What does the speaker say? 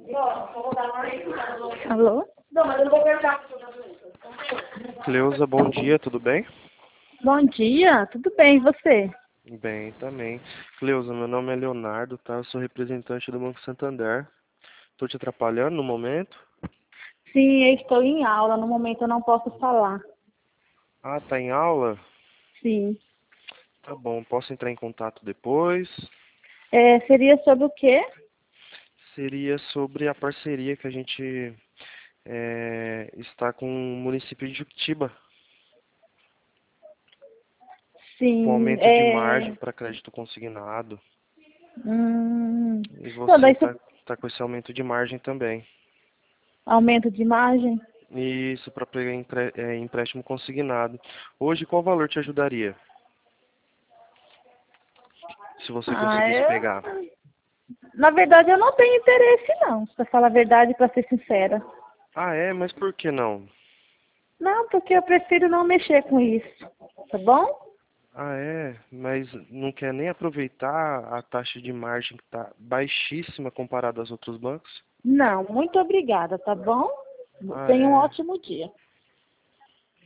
Alô? Cleusa, bom dia, tudo bem? Bom dia, tudo bem, e você? Bem, também. Cleusa, meu nome é Leonardo, tá? Eu sou representante do Banco Santander. Tô te atrapalhando no momento? Sim, eu estou em aula, no momento eu não posso falar. Ah, tá em aula? Sim. Tá bom, posso entrar em contato depois? Seria sobre o quê? Seria sobre a parceria que a gente está com o município de Juquitiba, com Sim, aumento de margem para crédito consignado. E Não, você daí tá com esse aumento de margem também. aumento de margem? Isso, para pegar empréstimo consignado. Hoje, qual valor te ajudaria? Se você conseguisse Eu... pegar. Na verdade, eu não tenho interesse, não, pra falar a verdade, pra ser sincera. Ah, é? Mas por que não? Não, porque eu prefiro não mexer com isso, tá bom? Ah, é? Mas não quer nem aproveitar a taxa de margem que está baixíssima comparada aos outros bancos? Não, muito obrigada, tá bom? Ah, Tenha um é? ótimo dia.